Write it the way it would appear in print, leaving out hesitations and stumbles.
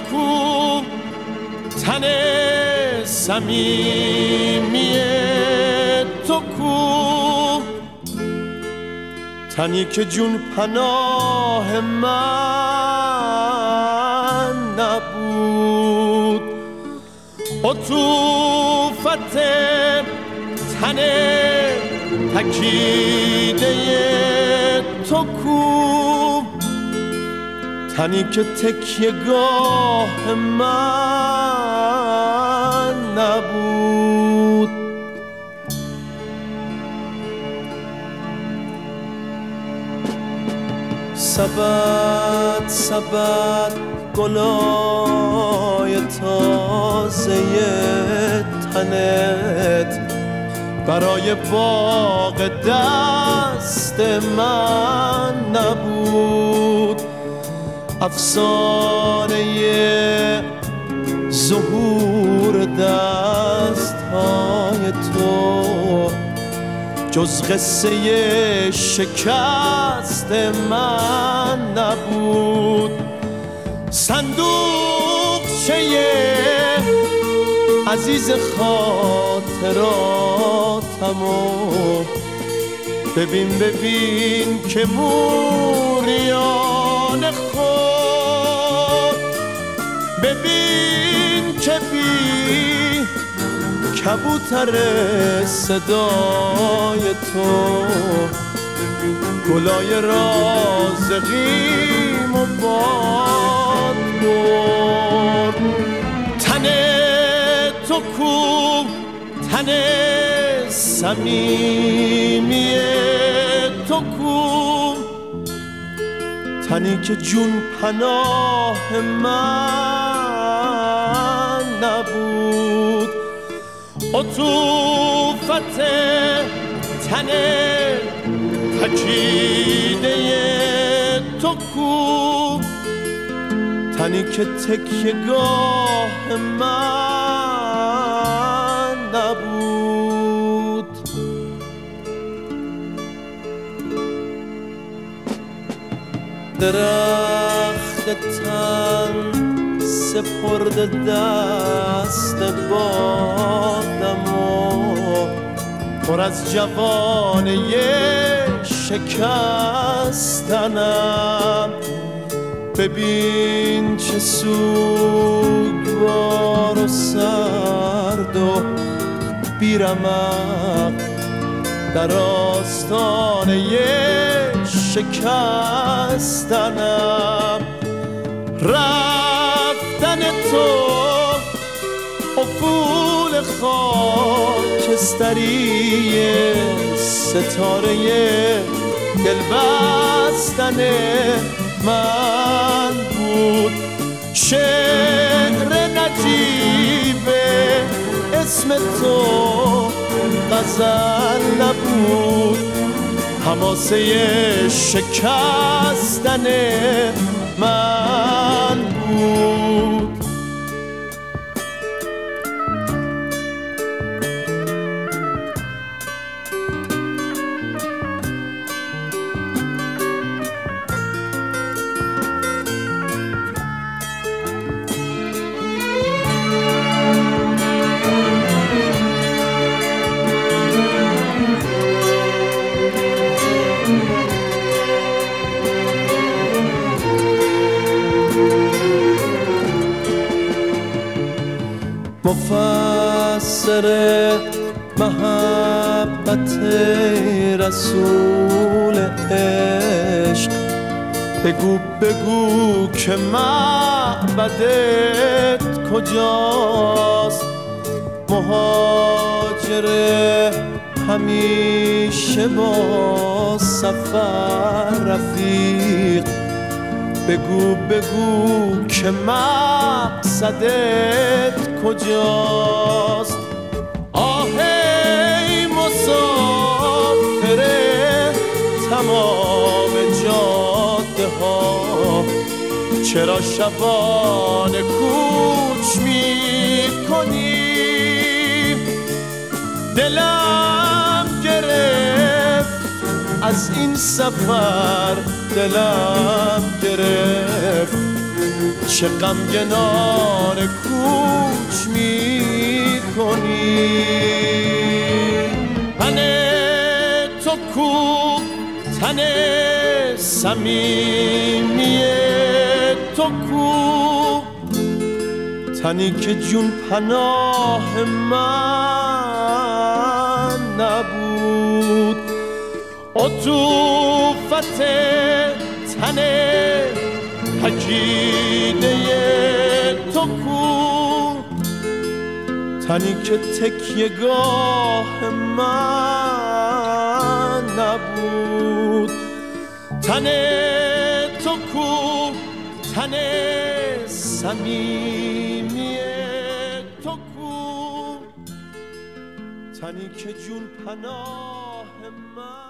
کو تن صمیمی تو کو تنی که جون پناه من نبود عطوفت تن تکیده تو کو تنی که تکیه‌گاه من نبود سبد سبد گلای تازه تنت برای باغ دست من نبود افسانه ظهور دست‌های تو جز قصه شکست من نبود صندوقچه عزیز خاطراتمو ببین ببین که موریان خود ببین که بی کبوتر صدای تو گلای رازقیم و باد برد تن تو کو تن صمیمی تو کو تنی که جون پناه من نبود عطوفت تن تکیده تو کو تنی که تکیه‌گاه من نبود درخت تن سپرده دست بادم و پر از جوانه شکستنم ببین چه سوگوار و سرد و بیرمق در آستانه شکستنم رفتن تو افول خاکستری ستاره دل بستن من بود شعر نجیب اسم تو غزل نبود حماسه شکستن من بود مفسر محبت رسول عشق بگو بگو که معبدت کجاست مهاجر همیشه با سفر رفیق بگو بگو که مقصدت کجاست آه ای مسافر تمام جاده ها چرا شبانه کوچ می کنی دلم گرفت از این سفر دلم گرفت چه غمگنانه کوچ میکنی. تن تو کو تن صمیمی تو کو، تنی که جون پناه من نبود. عطوفت تن پکیده تو کو، تنی که تکیه‌گاه من نبود. تن تو کو تن صمیمی تو کو، تنی که جون پناه من